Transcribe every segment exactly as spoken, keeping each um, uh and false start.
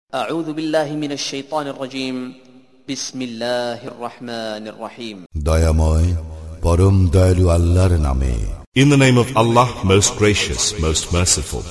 أعوذ بالله من الشيطان الرجيم بسم الله الرحمن الرحيم দয়াময় পরম দয়ালু আল্লাহর নামে In the name of Allah, most gracious, most merciful.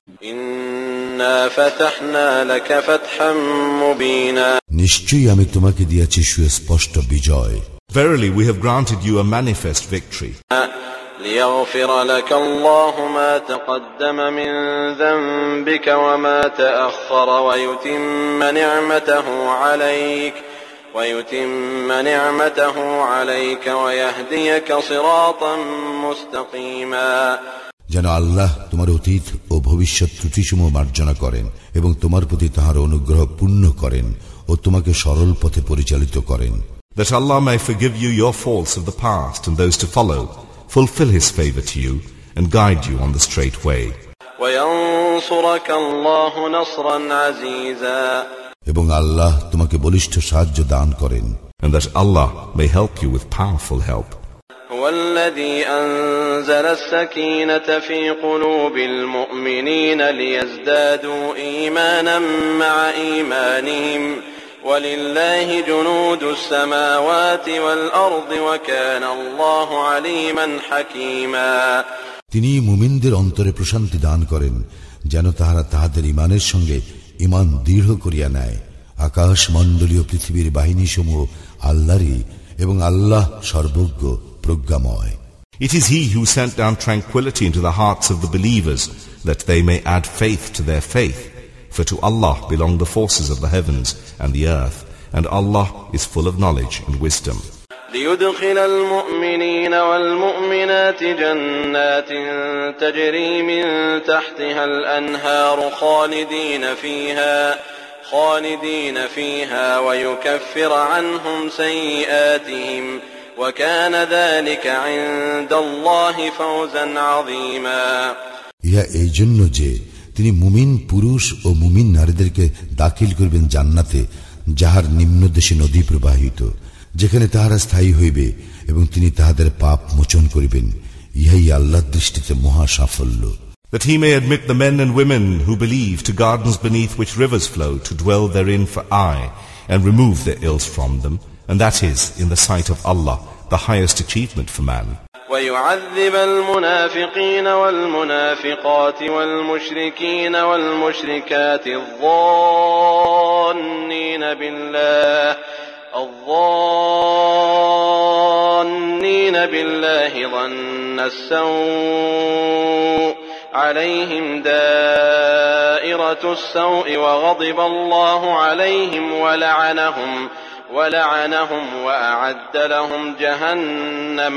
إنا فتحنا لك فتحا مبينا নিশ্চয়ই আমি তোমাকে দিয়েছি সুস্পষ্ট বিজয় Verily, we have granted you a manifest victory. ليغفر لك الله ما تقدم من ذنبك وما تأخر ويتم نعمته عليك ويتم نعمته عليك ويهديك صراطا مستقيما যেন আল্লাহ তোমার অতীত ও ভবিষ্যৎ ত্রুটিসমূহ মার্জনা করেন এবং তোমার প্রতি তাঁর অনুগ্রহ পূর্ণ করেন ও তোমাকে সরল পথে পরিচালিত করেন That Allah may forgive you your faults of the past and those to follow, fulfill His favor to you, and guide you on the straight way. وينصرك الله نصرا عزيزا এবং আল্লাহ তোমাকে বলিষ্ঠ সাহায্য দান করেন And that Allah may help you with powerful help. هو الذي أنزل السكينة في قلوب المؤمنين ليزدادوا إيمانا مع إيمانهم ولله جنود السماوات والأرض وكان الله عليما حكيما তিনি মুমিনদের অন্তরে প্রশান্তি দান করেন যেন তাহারা তাহাদের ঈমানের সঙ্গে ঈমান দৃঢ় করিয়া নেয় আকাশ মণ্ডলীয় পৃথিবীর বাহিনীসমূহ আল্লাহরই এবং আল্লাহ সর্বজ্ঞ প্রজ্ঞাময় It is He who sent down tranquility into the hearts of the believers, that they may add faith to their faith. For to Allah belong the forces of the heavens and the earth, and Allah is full of knowledge and wisdom. ليدخل المؤمنين والمؤمنات جنات تجري من تحتها الأنهار خالدين فيها خالدين فيها ويكفر عنهم سيئاتهم وكان ذلك عند الله فوزا عظيما ইহা এই জন্য যে তিনি মুমিন পুরুষ ও মুমিন নারীদেরকে দাখিল করবেন জান্নাতে যাহার নিম্নদেশে নদী প্রবাহিত যেখানে তাহারা স্থায়ী হইবে এবং তিনি তাহাদের পাপ মোচন করিবেন ইহাই আল্লাহর দৃষ্টিতে মহা সাফল্য That He may admit the men and women who believe to gardens beneath which rivers flow to dwell therein for aye and remove their ills from them, and that is, in the sight of Allah, the highest achievement for man. ويعذب المنافقين والمنافقات والمشركين والمشركات الظانين بالله الظانين بالله ظن السوء عليهم دائرة السوء وغضب الله عليهم ولعنهم ولعنهم وأعد لهم جهنم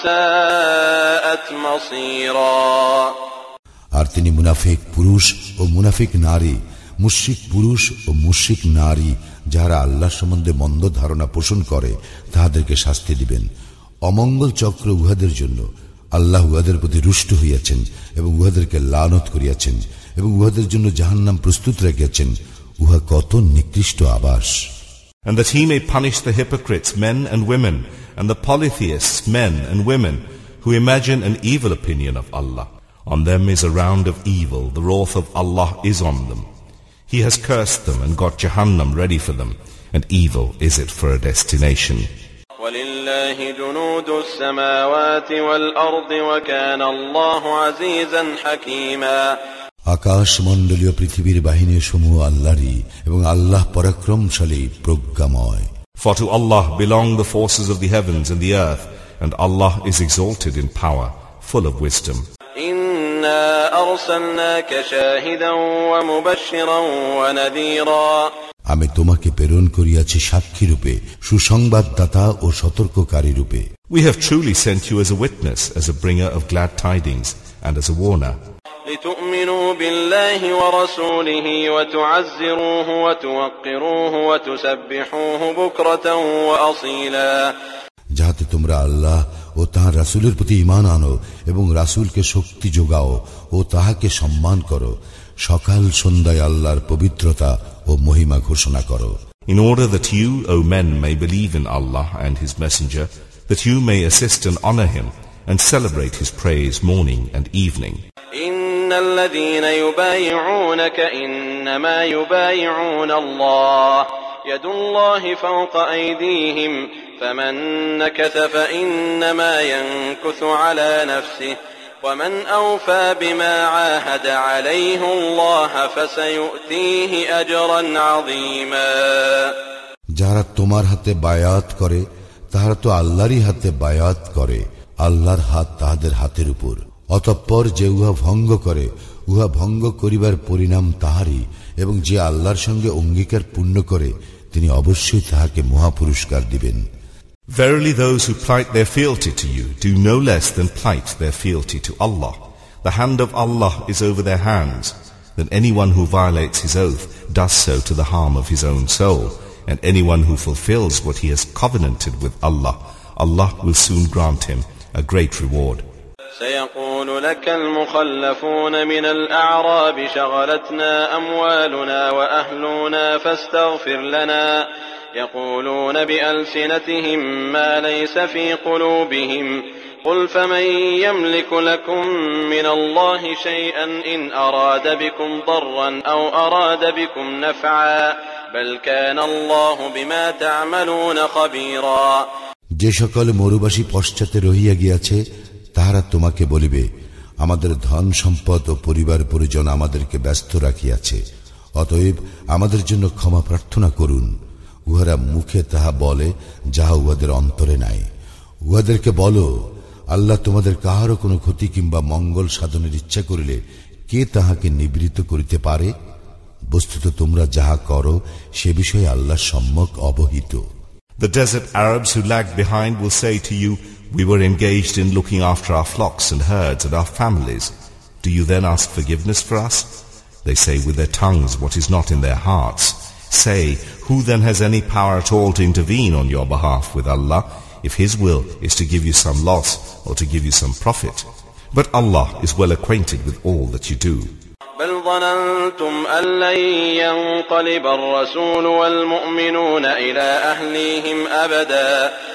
وساءت مصيرا আর তিনি মুনাফিক পুরুষ ও মুনাফিক নারী মুশরিক পুরুষ ও মুশরিক নারী যারা আল্লাহ সম্বন্ধে মন্দ ধারণা পোষণ করে তাহাদেরকে শাস্তি দিবেন অমঙ্গল চক্র উহাদের জন্য আল্লাহ উহাদের প্রতি রুষ্ট হইয়াছেন এবং উহাদেরকে লানত করিয়াছেন এবং উহাদের জন্য জাহান্নাম প্রস্তুত রাখিয়াছেন উহা কত নিকৃষ্ট আবাস And that He may punish the hypocrites, men and women, and the polytheists, men and women, who imagine an evil opinion of Allah. On them is a round of evil, the wrath of Allah is on them. He has cursed them and got Jahannam ready for them, and evil is it for a destination. وَلِلَّهِ جُنُودُ السَّمَاوَاتِ وَالْأَرْضِ وَكَانَ اللَّهُ عَزِيزًا حَكِيمًا আকাশ মণ্ডলীয় পৃথিবীর বাহিনী সমূহ আল্লাহরই এবং আল্লাহ পরাক্রমশালী প্রজ্ঞাময় For to Allah belong the forces of the heavens and the earth, and Allah is exalted in power, full of wisdom. إِنَّا أَرْسَلْنَاكَ شَاهِدًا وَمُبَشِّرًا وَنَذِيرًا আমি তোমাকে প্রেরণ করিয়াছি সাক্ষী রূপে সুসংবাদদাতা ও সতর্ককারী রূপে We have truly sent you as a witness, as a bringer of glad tidings, and as a warner. لِتُؤْمِنُوا بِاللَّهِ وَرَسُولِهِ وَتُعَزِّرُوهُ وَتُوَقِّرُوهُ وَتُسَبِّحُوهُ بُكْرَةً وَأَصِيلًا যাহাতে তোমরা আল্লাহ ও তাহার রাসূলের প্রতি ঈমান আনো এবং রাসূলকে শক্তি যোগাও ও তাহাকে সম্মান করো সকাল সন্ধ্যায় আল্লাহর পবিত্রতা ও মহিমা ঘোষণা করো In order that you, O men, may believe in Allah and His Messenger, that you may assist and honor Him and celebrate His praise morning and evening. إِنَّ إن الذين يبايعونك إنما يبايعون الله يد الله فوق أيديهم فمن نكث فإنما ينكث على نفسه ومن أوفى بما عاهد عليه الله فسيؤتيه أجرا عظيما যারা তোমার হাতে বায়াত করে তাহারা তো আল্লাহরই হাতে বায়াত করে, আল্লাহর হাত তাহাদের হাতের উপর। অতঃপর যে উহা ভঙ্গ করে উহা ভঙ্গ করিবার পরিণাম তাহারই, এবং যে আল্লাহর সঙ্গে অঙ্গীকার পূর্ণ করে তিনি অবশ্যই তাহাকে মহাপুরস্কার দিবেন। Verily those who plight their fealty to you do no less than plight their fealty to Allah. The hand of Allah is over their hands. Then anyone who violates his oath does so to the harm of his own soul, and anyone who fulfills what he has covenanted with Allah, Allah will soon grant him a great reward. سيقول لك المخلفون من الأعراب شغلتنا أموالنا وأهلنا فاستغفر لنا يقولون بألسنتهم ما ليس في قلوبهم قل فمن يملك لكم من الله شيئا إن أراد بكم ضرا أو أراد بكم نفعا بل كان الله بما تعملون خبيرا যে সকল মরুবাসী পশ্চাতে রহিয়া গিয়াছে তাহারা তোমাকে বলিবে, আমাদের ধন সম্পদ ও পরিবার পরিজন আমাদেরকে ব্যস্ত রাখিয়াছে, অতএব আমাদের জন্য ক্ষমা প্রার্থনা করুন। উহারা মুখে তাহা বলে যাহা উহাদের অন্তরে নাই। উহাদেরকে বলো, আল্লাহ তোমাদের কাহারও কোনো ক্ষতি কিংবা মঙ্গল সাধনের ইচ্ছা করিলে কে তাহাকে নিবৃত্ত করিতে পারে? বস্তুত তোমরা যাহা করো সে বিষয়ে আল্লাহ সম্যক অবহিত। The desert Arabs who lagged behind will say to you, we were engaged in looking after our flocks and herds and our families. Do you then ask forgiveness for us? They say with their tongues what is not in their hearts. Say, who then has any power at all to intervene on your behalf with Allah, if His will is to give you some loss or to give you some profit? But Allah is well acquainted with all that you do. بل ظننتم أن لن ينقلب الرسول والمؤمنون إلى أهليهم أبدا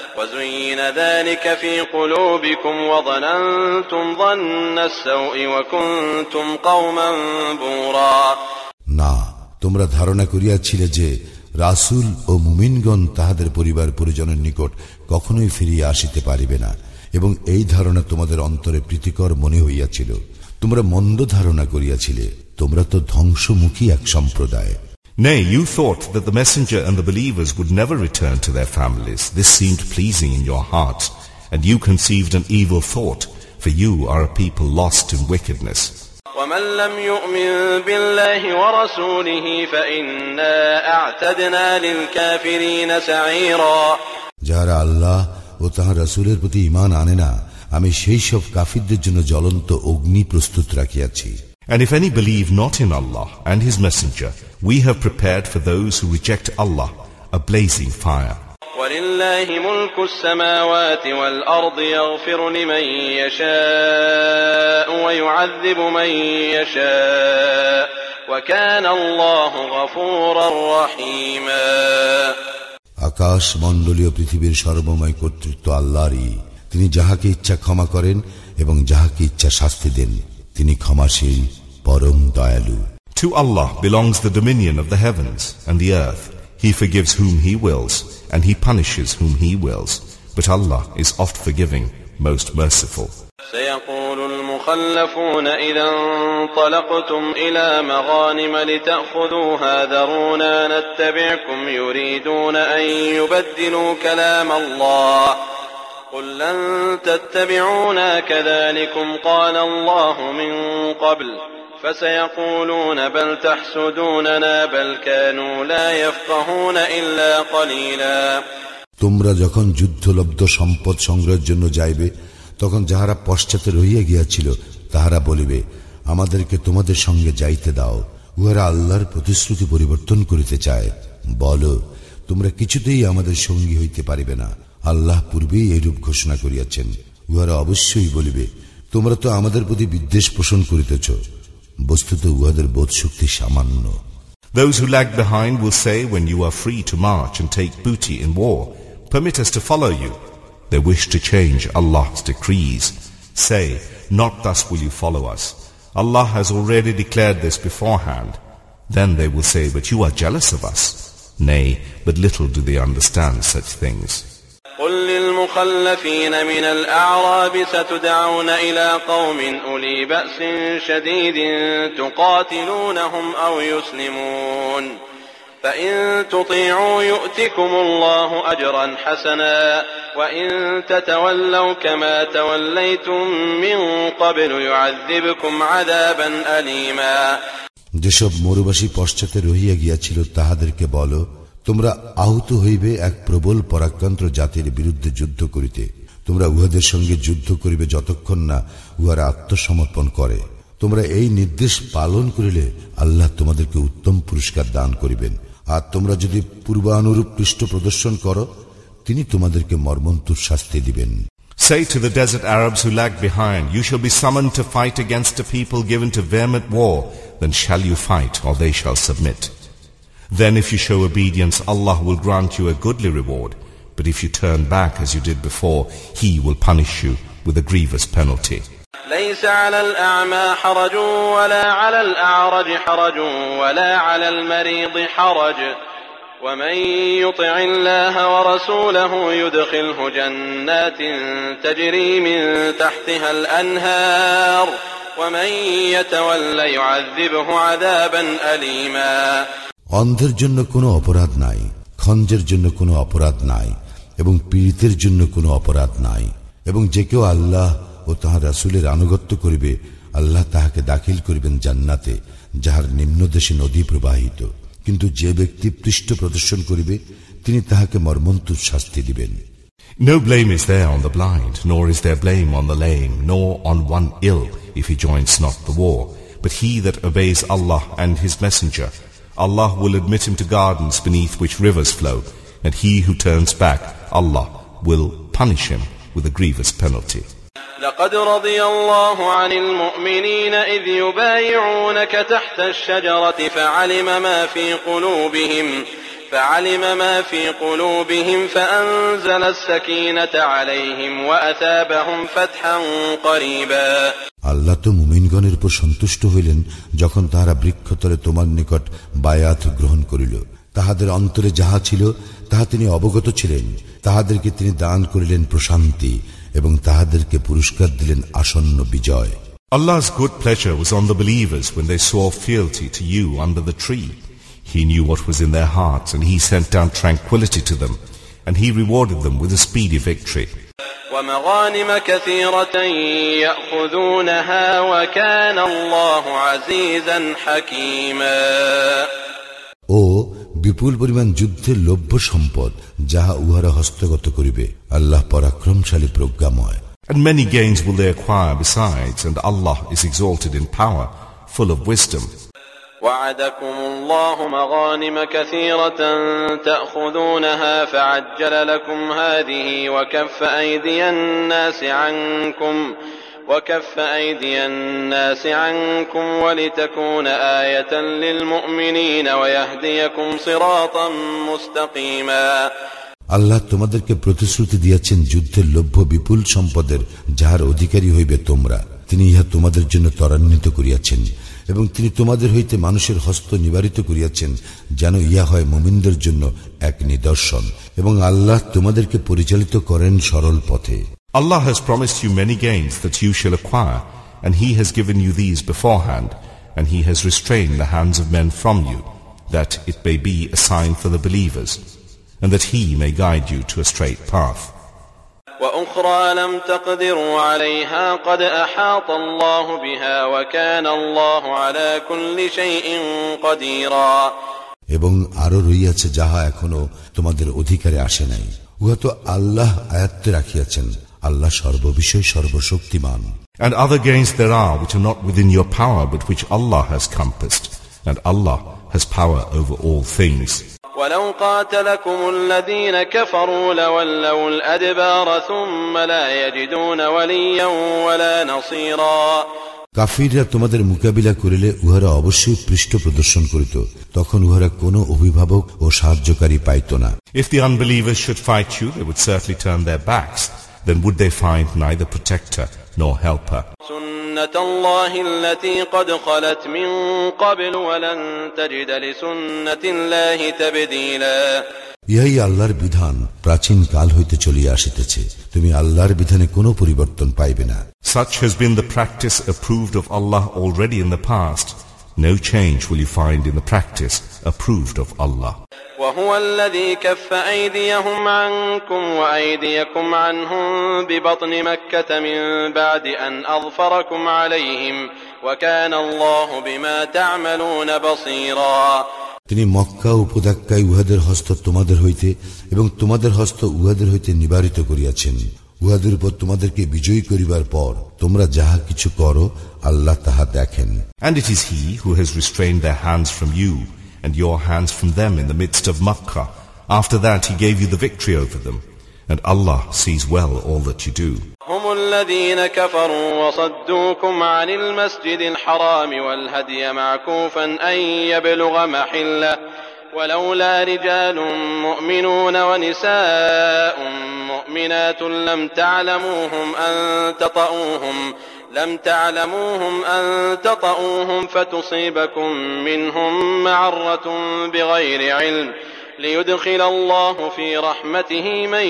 وزين ذلك في قلوبكم وظننتم ظن السوء وكنتم قوما بورا না, তোমরা ধারণা করিয়াছিলে যে রাসূল ও মুমিনগণ তাহাদের পরিবার পরিজনের নিকট কখনোই ফিরিয়া আসিতে পারিবে না, এবং এই ধারণা তোমাদের অন্তরে প্রীতিকর মনে হইয়াছিল। তোমরা মন্দ ধারণা করিয়াছিলে, তোমরা তো ধ্বংসমুখী এক সম্প্রদায়। Nay, you thought that the messenger and the believers would never return to their families. This seemed pleasing in your hearts, and you conceived an evil thought, for you are a people lost in wickedness. ومن لم يؤمن بالله ورسوله فإنا أعتدنا للكافرين سعيرا যারা আল্লাহ ও তাঁর রাসূলের প্রতি ঈমান আনে না, আমি সেই সব কাফিরদের জন্য জ্বলন্ত অগ্নি প্রস্তুত রাখিয়াছি। And if any believe not in Allah and His messenger, we have prepared for those who reject Allah a blazing fire. وَلِلَّهِ مُلْكُ السَّمَاوَاتِ وَالْأَرْضِ يَغْفِرُ لِمَن يَشَاءُ وَيُعَذِّبُ مَن يَشَاءُ وَكَانَ اللَّهُ غَفُورًا رَّحِيمًا আকাশ মণ্ডলীয় পৃথিবীর সর্বময় কর্তৃত্ব আল্লাহরই। তিনি যাহাকে ইচ্ছা ক্ষমা করেন এবং যাহাকে ইচ্ছা শাস্তি দেন। তিনি ক্ষমাশীল, পরম দয়ালু। To Allah belongs the dominion of the heavens and the earth. He forgives whom He wills, and He punishes whom He wills. But Allah is oft forgiving, most merciful. سيقول المخلفون إذا انطلقتم إلى مغانم لتأخذوها ذرونا نتبعكم يريدون أن يبدلوا كلام الله قل لن تتبعونا كذلكم قال الله من قبل فسيقولون بل تحسدوننا بل كانوا لا يفقهون إلا قليلا তোমরা যখন যুদ্ধলব্ধ সম্পদ সংগ্রহের জন্য যাইবে, তখন যাহারা পশ্চাতে রহিয়া গিয়াছিল তাহারা বলিবে, আমাদেরকে তোমাদের সঙ্গে যাইতে দাও। উহারা আল্লাহর প্রতিশ্রুতি পরিবর্তন করিতে চায়। বলো, তোমরা কিছুতেই আমাদের সঙ্গী হইতে পারিবে না। আল্লাহ পূর্বেই এইরূপ ঘোষণা করিয়াছেন। উহারা অবশ্যই বলিবে, তোমরা তো আমাদের প্রতি বিদ্বেষ পোষণ করিতেছ। বস্তুত উহাদের বোধ শক্তি সামান্য। Those who lag behind will say when you are free to march and take booty in war, permit us to follow you. They wish to change Allah's decrees. Say, not thus will you follow us. Allah has already declared this beforehand. Then they will say, but you are jealous of us. Nay, but little do they understand such things. قل للمخلفين من الأعراب ستدعون إلى قوم أولي بأس شديد تقاتلونهم أو يسلمون فإن تطيعوا يؤتكم الله أجرا حسنا وإن تتولوا كما توليتم من قبل يعذبكم عذابا أليما যেসব মরুবাসী পশ্চাতে রহিয়া গিয়াছিল তাহাদেরকে বলো, তোমরা আহত হইবে এক প্রবল পরাক্রান্ত জাতির বিরুদ্ধে যুদ্ধ করিতে। তোমরা উহাদের সঙ্গে যুদ্ধ করিবে যতক্ষণ না উহারা আত্মসমর্পণ করে। তোমরা এই নির্দেশ পালন করিলে আল্লাহ তোমাদেরকে উত্তম পুরস্কার দান করিবেন। আর তোমরা যদি পূর্বানুরূপ পৃষ্ঠ প্রদর্শন করো, তিনি তোমাদেরকে মর্মন্তুর শাস্তি দিবেন। Say to the desert Arabs who lag behind, you shall be summoned to fight against a people given to vehement war, then shall you fight, or they shall submit. Then if you show obedience, Allah will grant you a goodly reward. But if you turn back as you did before, He will punish you with a grievous penalty. ليس على الأعمى حرج ولا على الأعرج حرج ولا على المريض حرج ومن يطع الله ورسوله يدخله جنات تجري من تحتها الأنهار ومن يتولى يعذبه عذابا أليما অন্ধের জন্য কোনো অপরাধ নাই, খঞ্জের জন্য কোনো অপরাধ নাই, এবং পীড়িতের জন্য কোনো অপরাধ নাই। এবং যে কেউ আল্লাহ ও তাহার রাসূলের আনুগত্য করিবে, আল্লাহ তাহাকে দাখিল করিবেন জান্নাতে, যাহার নিম্নদেশে নদী প্রবাহিত। কিন্তু যে ব্যক্তি পৃষ্ঠ প্রদর্শন করিবে, তিনি তাহাকে মর্মন্তুর শাস্তি দিবেন। No blame is there on the blind, nor is there blame on the lame, nor on one ill if he joins not the war. But he that obeys Allah and His Messenger, Allah will admit him to gardens beneath which rivers flow, and he who turns back, Allah will punish him with a grievous penalty. لقد رضي الله عن المؤمنين إذ يبايعونك تحت الشجرة فعلم ما في قلوبهم فعلم ما في قلوبهم فأنزل السكينة عليهم وأثابهم فتحا قريبا আল্লাহ তো মুমিনগণের উপর সন্তুষ্ট হইলেন যখন তাহারা বৃক্ষতলে তোমার নিকট বায়াত গ্রহণ করিল। তাহাদের অন্তরে যাহা ছিল তাহা তিনি অবগত ছিলেন। তাহাদেরকে তিনি দান করিলেন প্রশান্তি এবং তাহাদেরকে পুরস্কার দিলেন আসন্ন বিজয়। Allah's good pleasure was on the believers when they swore fealty to you under the tree. He knew what was in their hearts, and He sent down tranquility to them, and He rewarded them with a speedy victory. ومغانم كثيرة يأخذونها وكان الله عزيزا حكيما ও বিপুল পরিমাণ যুদ্ধের লভ্য সম্পদ যাহা উহারা হস্তগত করিবে, আল্লাহ পরাক্রমশালী প্রজ্ঞাময়। And many gains will they acquire besides, and Allah is exalted in power, full of wisdom. وعدكم الله مغانم كثيرة تأخذونها فعجل لكم هذه وكف أيدي الناس عنكم وكف أيدي الناس عنكم ولتكون آية للمؤمنين ويهديكم صراطا مستقيما আল্লাহ তোমাদেরকে প্রতিশ্রুতি দিয়েছেন যুদ্ধের লভ্য বিপুল সম্পদের, যাহার অধিকারী হইবে তোমরা। তিনি ইহা তোমাদের জন্য ত্বরান্বিত করিয়াছেন, এবং তিনি তোমাদের হইতে মানুষের হস্ত নিবারিত করিয়াছেন, যেন ইহা হয় মুমিনদের জন্য এক নিদর্শন, এবং আল্লাহ তোমাদেরকে পরিচালিত করেন সরল পথে। Allah has promised you many gains that you shall acquire, and He has given you these beforehand, and He has restrained the hands of men from you, that it may be a sign for the believers, and that He may guide you to a straight path. وأخرى لم تقدروا عليها قد أحاط الله بها وكان الله على كل شيء قديرا এবং আরো রইয়াছে যাহা এখনো তোমাদের অধিকারে আসে নাই, উহা তো আল্লাহ আয়ত্তে রাখিয়াছেন। আল্লাহ সর্ববিষয় সর্বশক্তিমান। And other gains there are which are not within your power, but which Allah has compassed, and Allah has power over all things. ولو قاتلكم الذين كفروا لولوا الأدبار ثم لا يجدون وليا ولا نصيرا কাফিররা তোমাদের মোকাবিলা করিলে উহারা অবশ্যই পৃষ্ঠ প্রদর্শন করিত, তখন উহারা কোনো অভিভাবক ও সাহায্যকারী পাইত না। If the unbelievers should fight you, they would certainly turn their backs, then would they find neither protector nor helper. سنة الله التي قد خلت من قبل ولن تجد لسنة الله تبديلا. ইহাই আল্লাহর বিধান প্রাচীন কাল হইতে চলিয়া আসিতেছে, তুমি আল্লাহর বিধানে কোনো পরিবর্তন পাইবে না। Such has been the practice approved of Allah already in the past. No change will you find in the practice approved of Allah. وهو الذي كف أيديهم عنكم وأيديكم عنهم ببطن مكة من بعد أن أظفركم عليهم وكان الله بما تعملون بصيرا. তিনি মক্কা উপত্যকায় উহাদের হস্ত তোমাদের হইতে এবং তোমাদের হস্ত উহাদের হইতে নিবারিত করিয়াছেন। উহাদের উপর তোমাদেরকে বিজয়ী করিবার পর তোমরা যাহা কিছু করো আল্লাহ তাহা দেখেন। And it is He who has restrained their hands from you and your hands from them in the midst of Makkah. After that He gave you the victory over them. And Allah sees well all that you do. هم الذين كفروا وصدوكم عن المسجد الحرام والهدي معكوفا أن يبلغ محله ولولا رجال مؤمنون ونساء مؤمنات لم تعلموهم أن تطؤوهم لم تعلموهم أن تطؤوهم فتصيبكم منهم معرة بغير علم ليدخل الله في رحمته من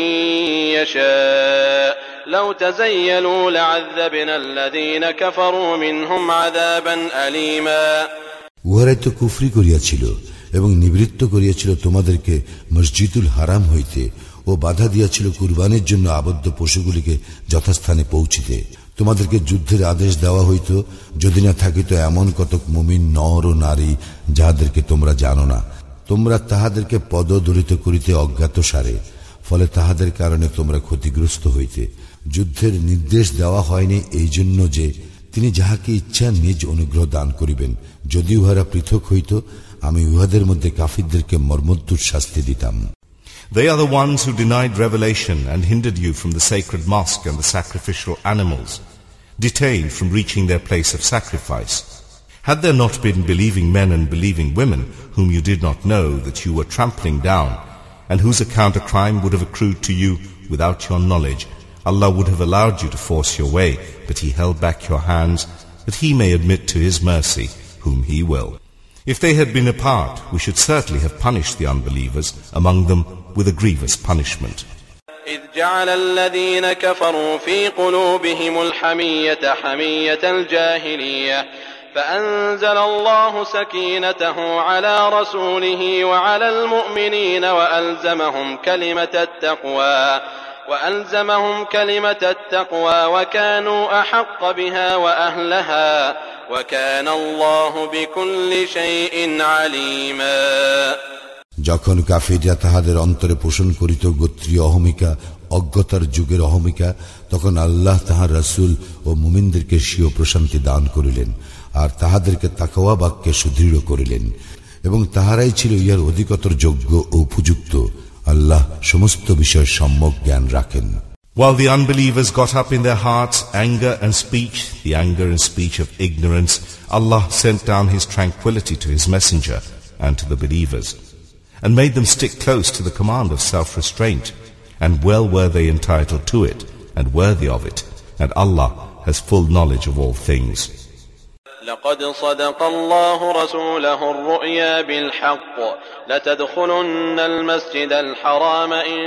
يشاء لو تزيلوا لعذبنا الذين كفروا منهم عذابا أليما. উহারাই তো কুফরি করিয়াছিল এবং নিবৃত্ত করিয়াছিল তোমাদেরকে মসজিদুল হারাম হইতে ও বাধা দিয়াছিল কুরবানির জন্য আবদ্ধ পশুগুলিকে যথাস্থানে পৌঁছিতে। তোমাদেরকে যুদ্ধের আদেশ দেওয়া হইত যদি না থাকিত এমন কতক মুমিন নর ও নারী যাহাদেরকে তোমরা জানো না। তোমরা তাহাদেরকে পদদলিত করিতে অজ্ঞাত সারে, ফলে তাহাদের কারণে তোমরা ক্ষতিগ্রস্ত হইতে। যুদ্ধের নির্দেশ দেওয়া হয়নি এই জন্য যে তিনি যাহাকে ইচ্ছা নিজ অনুগ্রহ দান করিবেন। যদি উহারা পৃথক হইত আমি উহাদের মধ্যে কাফিরদেরকে মর্মন্তুদ শাস্তি দিতাম। They are the ones who denied revelation and hindered you from the sacred mosque and the sacrificial animals, detained from reaching their place of sacrifice. Had there not been believing men and believing women whom you did not know that you were trampling down, and whose account a crime would have accrued to you without your knowledge, Allah would have allowed you to force your way, but He held back your hands, that He may admit to His mercy whom He will. If they had been apart, we should certainly have punished the unbelievers among them with a grievous punishment. إذ جعل الذين كفروا في قلوبهم الحمية حمية الجاهلية فأنزل الله سكينته على رسوله وعلى المؤمنين وألزمهم كلمة التقوى وألزمهم كلمة التقوى وكانوا أحق بها وأهلها وكان الله بكل شيء عليما. যখন কাফিররা তাহাদের অন্তরে পোষণ করিত গোত্রীয় অহমিকা, অজ্ঞতার যুগের অহমিকা, তখন আল্লাহ তাহার রাসূল ও মুমিনদেরকে স্বীয় প্রশান্তি দান করিলেন আর তাহাদেরকে তাকওয়া বাক্যে সুদৃঢ় করিলেন এবং তাহারাই ছিল ইহার অধিকতর যোগ্য ও উপযুক্ত। আল্লাহ সমস্ত বিষয়ে সম্যক জ্ঞান রাখেন। While the unbelievers got up in their hearts anger and speech, the anger and speech of ignorance, Allah sent down His tranquility to His messenger and to the believers, and made them stick close to the command of self-restraint, and well were they entitled to it, and worthy of it, and Allah has full knowledge of all things. لقد صدق الله رسوله الرؤيا بالحق لتدخلن المسجد الحرام إن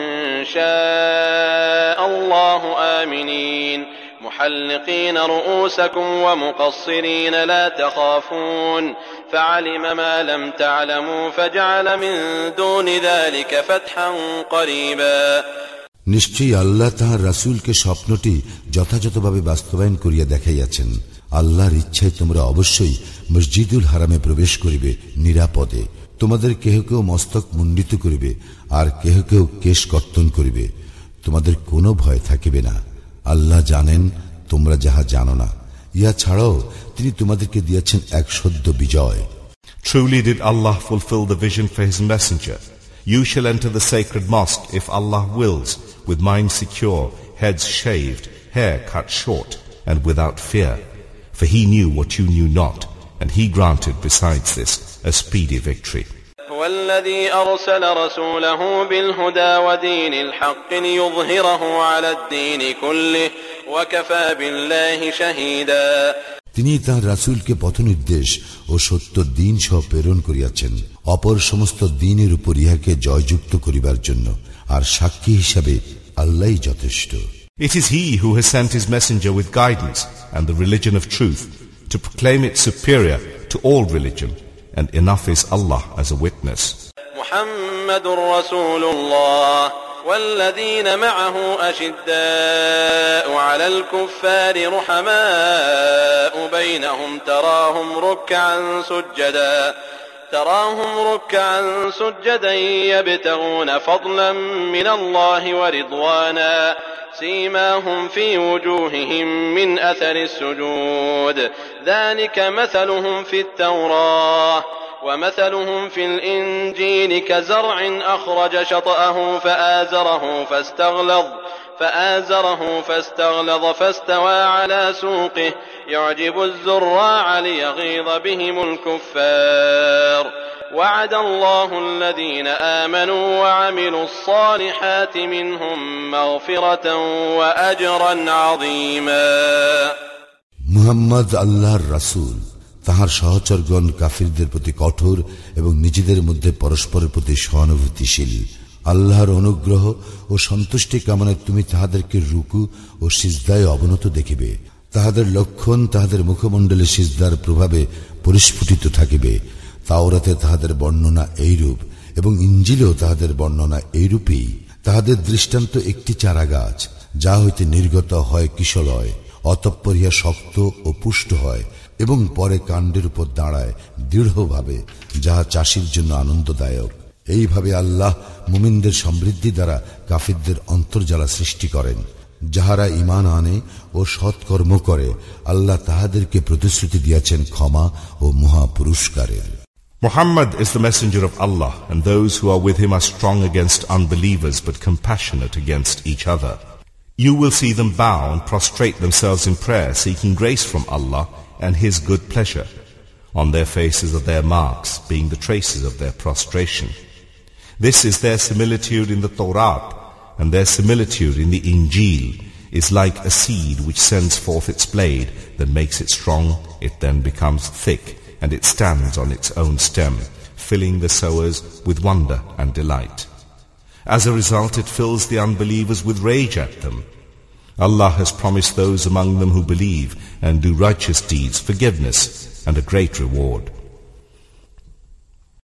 شاء الله آمنين محلقين رؤوسكم ومقصرين لا تخافون فعلم ما لم تعلموا فجعل من دون ذلك فتحا قريبا. নিশ্চয়ই আল্লাহ তাহার রাসূলকে স্বপ্নটি যথাযথভাবে বাস্তবায়ন করিয়া দেখাইয়াছেন। আল্লাহর ইচ্ছায় তোমরা অবশ্যই মসজিদুল হারামে প্রবেশ করিবে নিরাপদে। তোমাদের কেহ কেউ মস্তক মুন্ডিত করিবে আর কেহ কেউ কেশ কর্তন করিবে। তোমাদের কোনো ভয় থাকিবে না। আল্লাহ জানেন তোমরা যাহা জানো না। ইহা ছাড়াও তিনি তোমাদেরকে দিয়েছেন এক সদ্য বিজয়। Truly did Allah fulfill the vision for His messenger. You shall enter the sacred mosque if Allah wills, with minds secure, heads shaved, hair cut short, and without fear. For He knew what you knew not, and He granted besides this a speedy victory. هو الذي أرسل رسوله بالهدى ودين الحق ليظهره على الدين كله وكفى بالله شهيدا তিনি তাঁর রাসূলকে পথনির্দেশ ও সত্য দ্বীন সহ প্রেরণ করিয়াছেন অপর সমস্ত দ্বীনের উপর ইহাকে জয়যুক্ত করিবার জন্য আর সাক্ষী হিসাবে আল্লাহই যথেষ্ট It is he who has sent his messenger with guidance and the religion of truth to proclaim it superior to all religion, and enough is Allah as a witness. محمد رسول الله والذين معه أشداء على الكفار رحماء بينهم تراهم ركعا سجدا تراهم ركعا سجدا يبتغون فضلا من الله ورضوانا سيماهم في وجوههم من أثر السجود ذلك مثلهم في التوراة ومثلهم في الإنجيل كزرع أخرج شطأه فآزره فاستغلظ فآزره فاستغلظ فاستوى على سوقه يعجب الزراع ليغيظ بهم الكفار وعد الله الذين آمنوا وعملوا الصالحات منهم مغفرة وأجرا عظيما Muhammad আল্লাহর রাসূল তাহার সহচরগণ কাফিরদের প্রতি কঠোর এবং নিজেদের মধ্যে পরস্পরের প্রতি সহানুভূতিশীল আল্লাহর অনুগ্রহ ও সন্তুষ্টি কামনায় তুমি তাহাদেরকে রুকু ও সিজদায় অবনত দেখিবে তাহাদের লক্ষণ তাহাদের মুখমণ্ডলে সিজদার প্রভাবে পরিস্ফুটিত থাকিবে তাওরাতে তাহাদের বর্ণনা এইরূপ এবং ইঞ্জিলেও তাহাদের বর্ণনা এইরূপই তাহাদের দৃষ্টান্ত একটি চারা গাছ যা হইতে নির্গত হয় কিশলয় অতঃপর ইহা শক্ত ও পুষ্ট হয় এবং পরে কাণ্ডের উপর দাঁড়ায় দৃঢ়ভাবে যাহা চাষীর জন্য আনন্দদায়ক এইভাবে আল্লাহ মুমিনদের সমৃদ্ধি দ্বারা কাফিরদের অন্তর্জালা সৃষ্টি করেন যাহারা ঈমান আনে ও সৎকর্ম করে আল্লাহ তাহাদেরকে প্রতিশ্রুতি দিয়েছেন ক্ষমা ও মহা পুরস্কারের Muhammad is the messenger of Allah, and those who are with him are strong against unbelievers but compassionate against each other. You will see them bow and prostrate themselves in prayer, seeking grace from Allah and His good pleasure. On their faces are their marks, being the traces of their prostration. This is their similitude in the Torah, and their similitude in the Injil is like a seed which sends forth its blade, that makes it strong, it then becomes thick, and it stands on its own stem, filling the sowers with wonder and delight. As a result, it fills the unbelievers with rage at them. Allah has promised those among them who believe and do righteous deeds forgiveness and a great reward.